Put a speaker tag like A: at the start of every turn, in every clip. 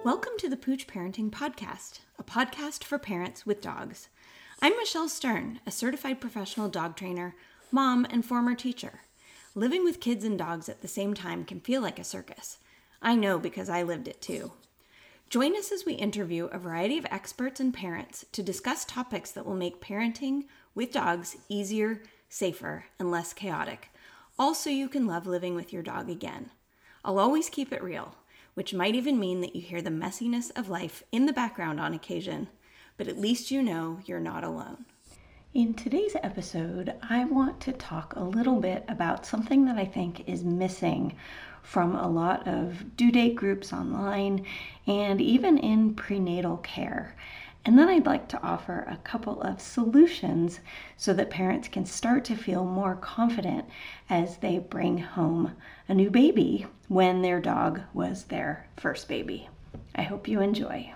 A: Welcome to the Pooch Parenting Podcast, a podcast for parents with dogs. I'm Michelle Stern, a certified professional dog trainer, mom, and former teacher. Living with kids and dogs at the same time can feel like a circus. I know because I lived it too. Join us as we interview a variety of experts and parents to discuss topics that will make parenting with dogs easier, safer, and less chaotic, all so you can love living with your dog again. I'll always keep it real, which might even mean that you hear the messiness of life in the background on occasion, but at least you know you're not alone. In today's episode, I want to talk a little bit about something that I think is missing from a lot of due date groups online and even in prenatal care. And then I'd like to offer a couple of solutions so that parents can start to feel more confident as they bring home a new baby when their dog was their first baby. I hope you enjoy.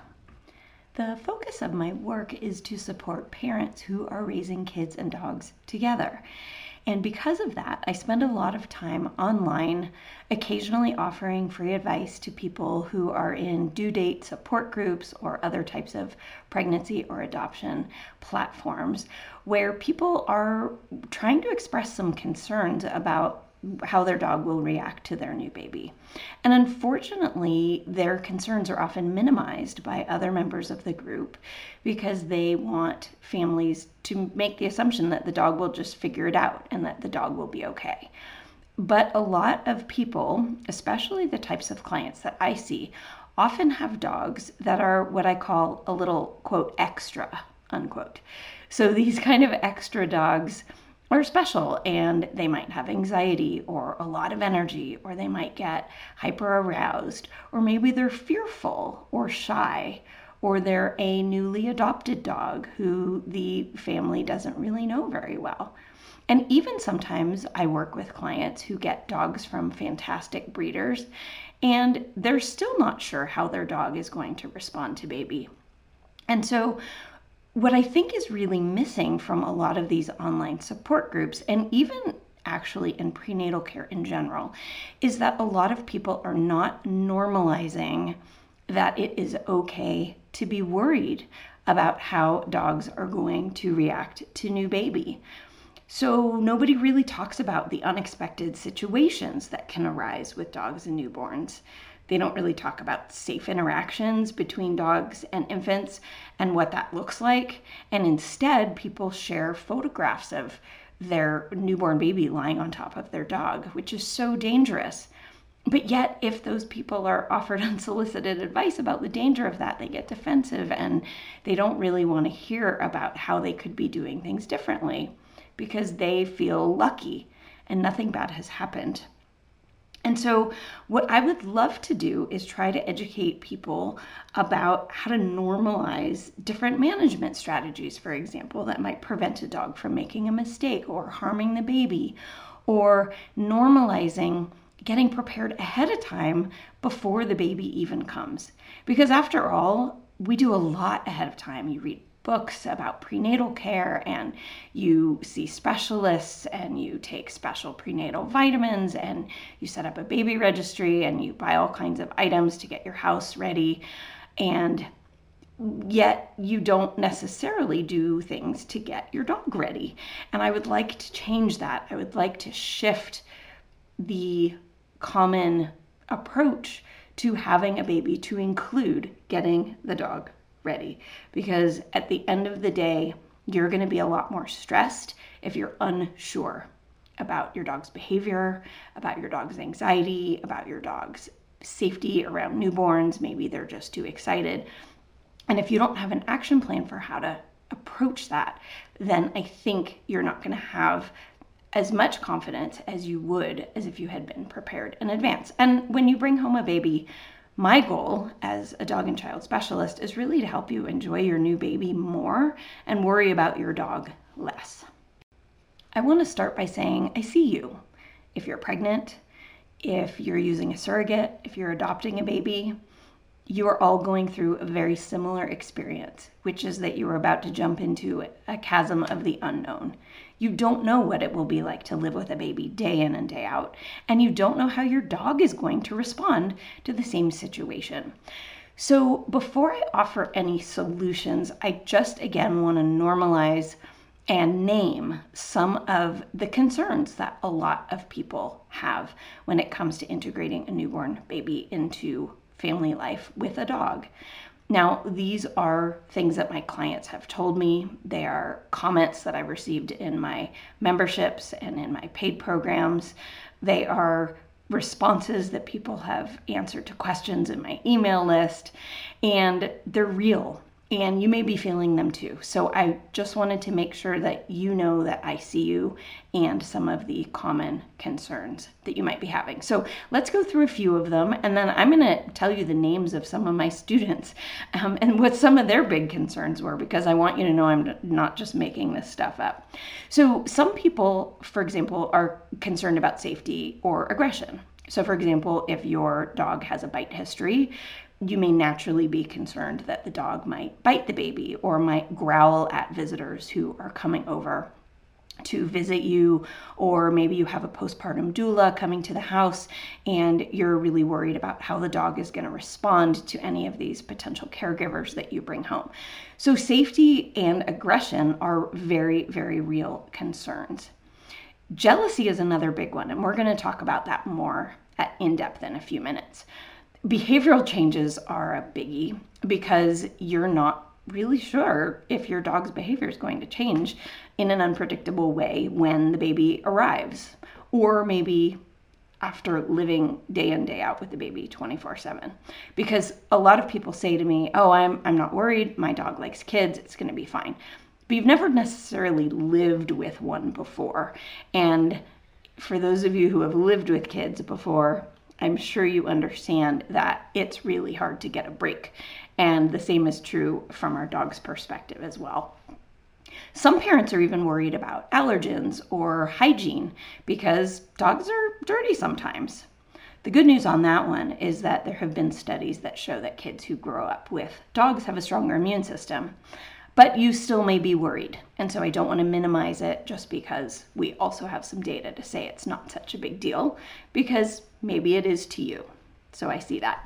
A: The focus of my work is to support parents who are raising kids and dogs together. And because of that, I spend a lot of time online, occasionally offering free advice to people who are in due date support groups or other types of pregnancy or adoption platforms where people are trying to express some concerns about how their dog will react to their new baby. And unfortunately, their concerns are often minimized by other members of the group because they want families to make the assumption that the dog will just figure it out and that the dog will be okay. But a lot of people, especially the types of clients that I see, often have dogs that are what I call a little, quote, extra, unquote. So these kind of extra dogs are special, and they might have anxiety or a lot of energy, or they might get hyper aroused, or maybe they're fearful or shy, or they're a newly adopted dog who the family doesn't really know very well. And even sometimes I work with clients who get dogs from fantastic breeders, and they're still not sure how their dog is going to respond to baby. And so what I think is really missing from a lot of these online support groups, and even actually in prenatal care in general, is that a lot of people are not normalizing that it is okay to be worried about how dogs are going to react to new baby. So nobody really talks about the unexpected situations that can arise with dogs and newborns. They don't really talk about safe interactions between dogs and infants and what that looks like. And instead, people share photographs of their newborn baby lying on top of their dog, which is so dangerous. But yet, if those people are offered unsolicited advice about the danger of that, they get defensive and they don't really want to hear about how they could be doing things differently because they feel lucky and nothing bad has happened. And so what I would love to do is try to educate people about how to normalize different management strategies, for example, that might prevent a dog from making a mistake or harming the baby, or normalizing getting prepared ahead of time before the baby even comes. Because after all, we do a lot ahead of time. You read books about prenatal care, and you see specialists, and you take special prenatal vitamins, and you set up a baby registry, and you buy all kinds of items to get your house ready, and yet you don't necessarily do things to get your dog ready. And I would like to change that. I would like to shift the common approach to having a baby to include getting the dog ready, because at the end of the day, you're going to be a lot more stressed if you're unsure about your dog's behavior, about your dog's anxiety, about your dog's safety around newborns. Maybe they're just too excited. And if you don't have an action plan for how to approach that, then I think you're not going to have as much confidence as you would as if you had been prepared in advance. And when you bring home a baby, my goal as a dog and child specialist is really to help you enjoy your new baby more and worry about your dog less. I want to start by saying I see you. If you're pregnant, if you're using a surrogate, if you're adopting a baby, you are all going through a very similar experience, which is that you are about to jump into a chasm of the unknown. You don't know what it will be like to live with a baby day in and day out, and you don't know how your dog is going to respond to the same situation.
B: So before I offer any solutions, I just again want to normalize and name some of the concerns that a lot of people have when it comes to integrating a newborn baby into family life with a dog. Now, these are things that my clients have told me. They are comments that I've received in my memberships and in my paid programs. They are responses that people have answered to questions in my email list, and they're real. And you may be feeling them too. So I just wanted to make sure that you know that I see you and some of the common concerns that you might be having. So let's go through a few of them, and then I'm going to tell you the names of some of my students and what some of their big concerns were, because I want you to know I'm not just making this stuff up. So some people, for example, are concerned about safety or aggression. So for example, if your dog has a bite history, you may naturally be concerned that the dog might bite the baby or might growl at visitors who are coming over to visit you, or maybe you have a postpartum doula coming to the house and you're really worried about how the dog is going to respond to any of these potential caregivers that you bring home. So safety and aggression are very, very real concerns. Jealousy is another big one, and we're going to talk about that more in depth in a few minutes. Behavioral changes are a biggie because you're not really sure if your dog's behavior is going to change in an unpredictable way when the baby arrives, or maybe after living day in, day out with the baby 24/7. Because a lot of people say to me, oh, I'm not worried. My dog likes kids. It's going to be fine. But you've never necessarily lived with one before. And for those of you who have lived with kids before, I'm sure you understand that it's really hard to get a break. And the same is true from our dog's perspective as well. Some parents are even worried about allergens or hygiene because dogs are dirty sometimes. The good news on that one is that there have been studies that show that kids who grow up with dogs have a stronger immune system. But you still may be worried. And so I don't want to minimize it just because we also have some data to say it's not such a big deal, because maybe it is to you. So I see that.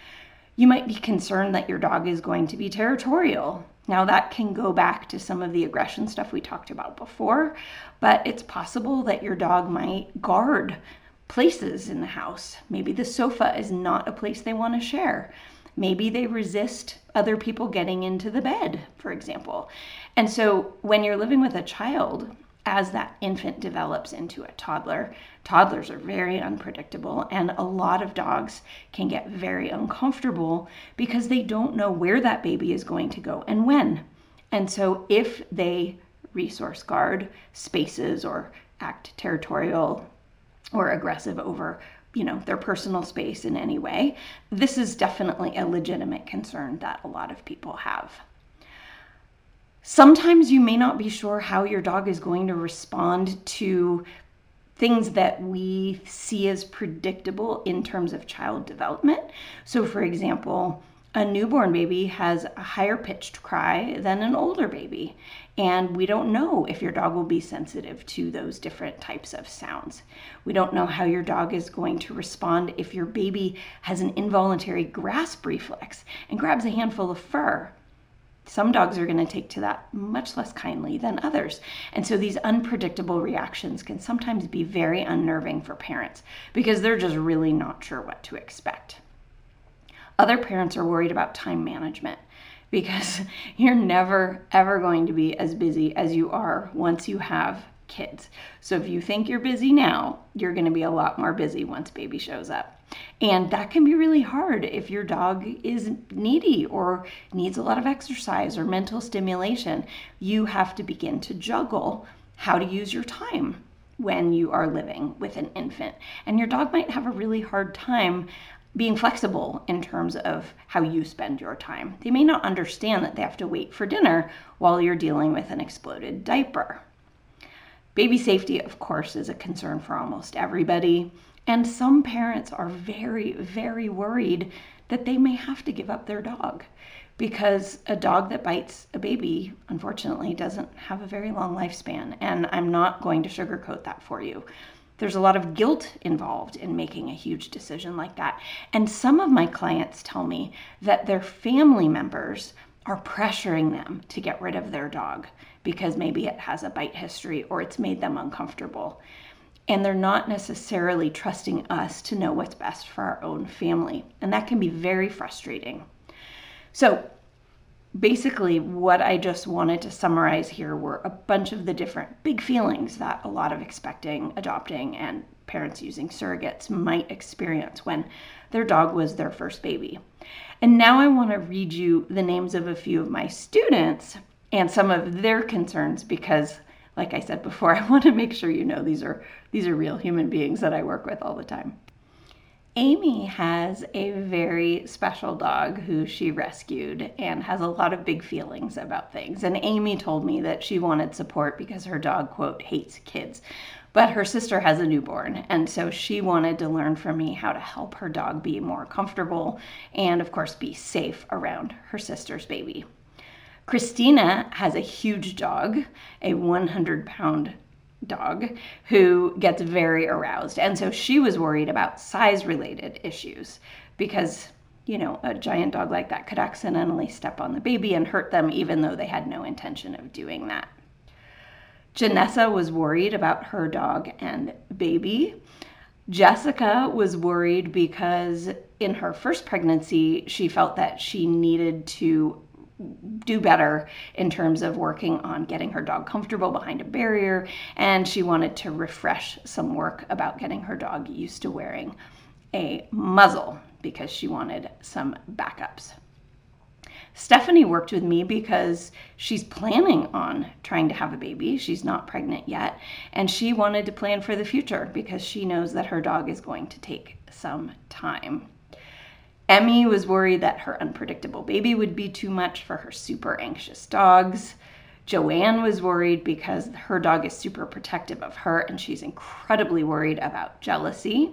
B: You might be concerned that your dog is going to be territorial. Now that can go back to some of the aggression stuff we talked about before, but it's possible that your dog might guard places in the house. Maybe the sofa is not a place they want to share. Maybe they resist other people getting into the bed, for example. And so when you're living with a child, as that infant develops into a toddler, toddlers are very unpredictable, and a lot of dogs can get very uncomfortable because they don't know where that baby is going to go and when. And so if they resource guard spaces or act territorial or aggressive over their personal space in any way, this is definitely a legitimate concern that a lot of people have. Sometimes you may not be sure how your dog is going to respond to things that we see as predictable in terms of child development. So for example, a newborn baby has a higher pitched cry than an older baby. And we don't know if your dog will be sensitive to those different types of sounds. We don't know how your dog is going to respond if your baby has an involuntary grasp reflex and grabs a handful of fur. Some dogs are going to take to that much less kindly than others. And so these unpredictable reactions can sometimes be very unnerving for parents because they're just really not sure what to expect. Other parents are worried about time management because you're never, ever going to be as busy as you are once you have kids. So if you think you're busy now, you're going to be a lot more busy once baby shows up. And that can be really hard if your dog is needy or needs a lot of exercise or mental stimulation. You have to begin to juggle how to use your time when you are living with an infant. And your dog might have a really hard time being flexible in terms of how you spend your time. They may not understand that they have to wait for dinner while you're dealing with an exploded diaper. Baby safety, of course, is a concern for almost everybody. And some parents are very, very worried that they may have to give up their dog because a dog that bites a baby, unfortunately, doesn't have a very long lifespan. And I'm not going to sugarcoat that for you. There's a lot of guilt involved in making a huge decision like that. And some of my clients tell me that their family members are pressuring them to get rid of their dog because maybe it has a bite history or it's made them uncomfortable. And they're not necessarily trusting us to know what's best for our own family. And that can be very frustrating. So basically, what I just wanted to summarize here were a bunch of the different big feelings that a lot of expecting, adopting, and parents using surrogates might experience when their dog was their first baby. And now I want to read you the names of a few of my students and some of their concerns because, like I said before, I want to make sure you know these are real human beings that I work with all the time. Amy has a very special dog who she rescued and has a lot of big feelings about things. And Amy told me that she wanted support because her dog, quote, hates kids. But her sister has a newborn, and so she wanted to learn from me how to help her dog be more comfortable and, of course, be safe around her sister's baby. Christina has a huge dog, a 100-pound dog who gets very aroused. And so she was worried about size-related issues because, a giant dog like that could accidentally step on the baby and hurt them even though they had no intention of doing that. Janessa was worried about her dog and baby. Jessica was worried because in her first pregnancy, she felt that she needed to do better in terms of working on getting her dog comfortable behind a barrier, and she wanted to refresh some work about getting her dog used to wearing a muzzle because she wanted some backups. Stephanie worked with me because she's planning on trying to have a baby. She's not pregnant yet, and she wanted to plan for the future because she knows that her dog is going to take some time. Emmy was worried that her unpredictable baby would be too much for her super anxious dogs. Joanne was worried because her dog is super protective of her and she's incredibly worried about jealousy.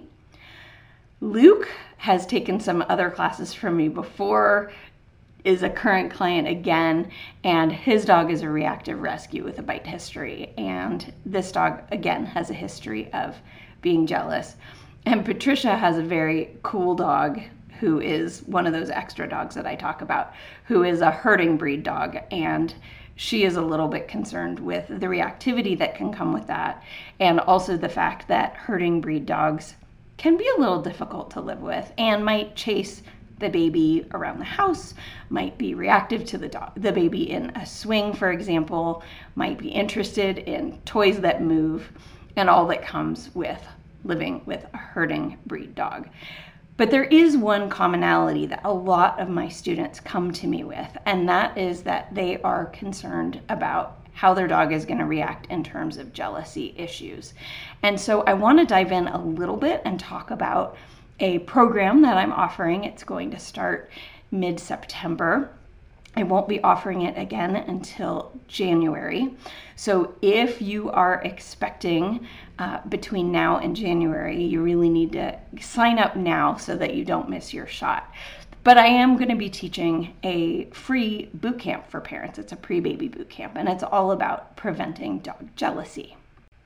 B: Luke has taken some other classes from me before, is a current client again, and his dog is a reactive rescue with a bite history. And this dog, again, has a history of being jealous. And Patricia has a very cool dog who is one of those extra dogs that I talk about, who is a herding breed dog. And she is a little bit concerned with the reactivity that can come with that. And also the fact that herding breed dogs can be a little difficult to live with and might chase the baby around the house, might be reactive to the baby in a swing, for example, might be interested in toys that move, and all that comes with living with a herding breed dog. But there is one commonality that a lot of my students come to me with, and that is that they are concerned about how their dog is going to react in terms of jealousy issues. And so I want to dive in a little bit and talk about a program that I'm offering. It's going to start mid-September. I won't be offering it again until January. So if you are expecting between now and January, you really need to sign up now so that you don't miss your shot. But I am going to be teaching a free boot camp for parents. It's a pre-baby boot camp, and it's all about preventing dog jealousy.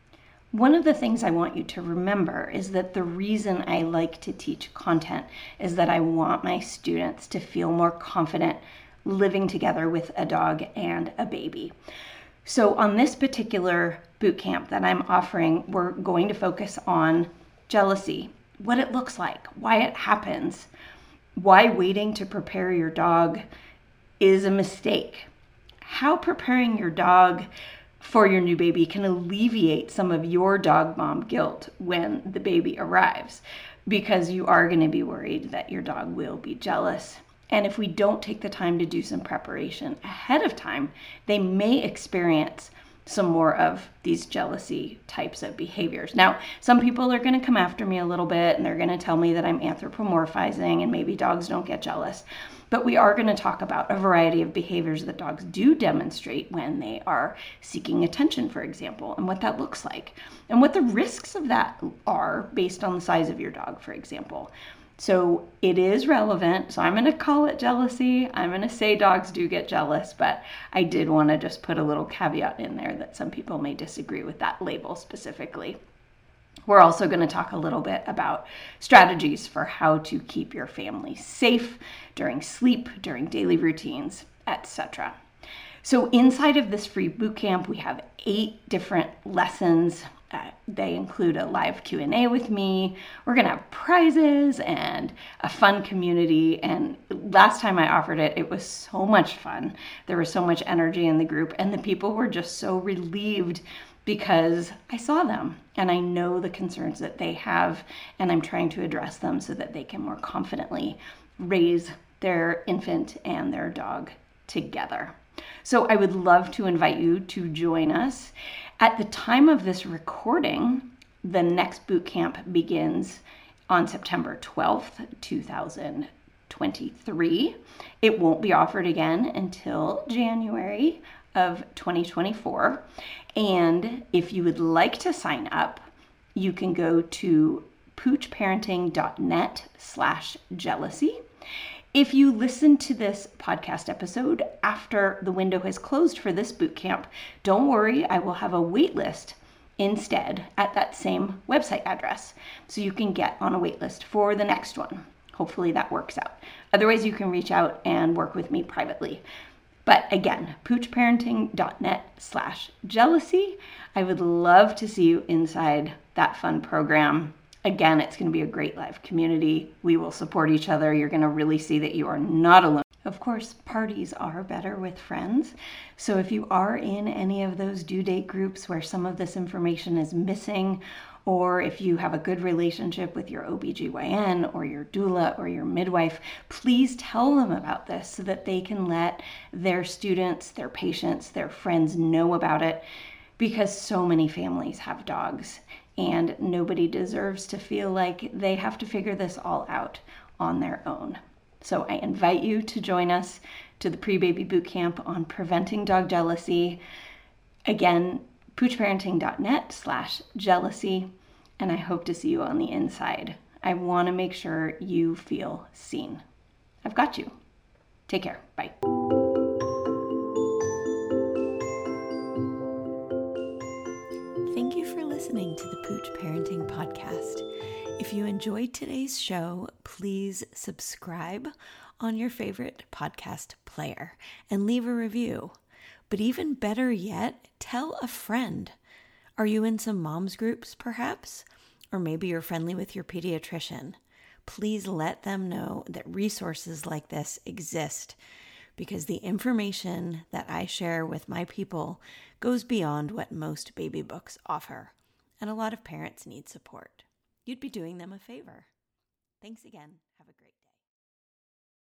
B: One of the things I want you to remember is that the reason I like to teach content is that I want my students to feel more confident living together with a dog and a baby. So on this particular boot camp that I'm offering, we're going to focus on jealousy, what it looks like, why it happens, why waiting to prepare your dog is a mistake, how preparing your dog for your new baby can alleviate some of your dog mom guilt when the baby arrives, because you are going to be worried that your dog will be jealous. And if we don't take the time to do some preparation ahead of time, they may experience some more of these jealousy types of behaviors. Now, some people are going to come after me a little bit and they're going to tell me that I'm anthropomorphizing and maybe dogs don't get jealous. But we are going to talk about a variety of behaviors that dogs do demonstrate when they are seeking attention, for example, and what that looks like, and what the risks of that are based on the size of your dog, for example. So it is relevant. So I'm going to call it jealousy. I'm going to say dogs do get jealous, but I did want to just put a little caveat in there that some people may disagree with that label specifically. We're also going to talk a little bit about strategies for how to keep your family safe during sleep, during daily routines, etc. So inside of this free bootcamp, we have 8 different lessons. They include a live Q&A with me. We're going to have prizes and a fun community. And last time I offered it, it was so much fun. There was so much energy in the group, and the people were just so relieved because I saw them and I know the concerns that they have, and I'm trying to address them so that they can more confidently raise their infant and their dog together. So I would love to invite you to join us. At the time of this recording, the next boot camp begins on September 12th, 2023. It won't be offered again until January of 2024. And if you would like to sign up, you can go to poochparenting.net/jealousy. If you listen to this podcast episode after the window has closed for this bootcamp, don't worry, I will have a wait list instead at that same website address. So you can get on a wait list for the next one. Hopefully that works out. Otherwise, you can reach out and work with me privately. But again, poochparenting.net/jealousy. I would love to see you inside that fun program. Again, it's going to be a great live community. We will support each other. You're going to really see that you are not alone. Of course, parties are better with friends. So if you are in any of those due date groups where some of this information is missing, or if you have a good relationship with your OBGYN or your doula or your midwife, please tell them about this so that they can let their students, their patients, their friends know about it, because so many families have dogs. And nobody deserves to feel like they have to figure this all out on their own. So I invite you to join us to the pre-baby bootcamp on preventing dog jealousy. Again, poochparenting.net/jealousy. And I hope to see you on the inside. I want to make sure you feel seen. I've got you. Take care. Bye.
A: Thank you for listening to the Pooch Parenting Podcast. If you enjoyed today's show, please subscribe on your favorite podcast player and leave a review. But even better yet, tell a friend. Are you in some moms groups, perhaps? Or maybe you're friendly with your pediatrician. Please let them know that resources like this exist, because the information that I share with my people goes beyond what most baby books offer, and a lot of parents need support. You'd be doing them a favor. Thanks again. Have a great day.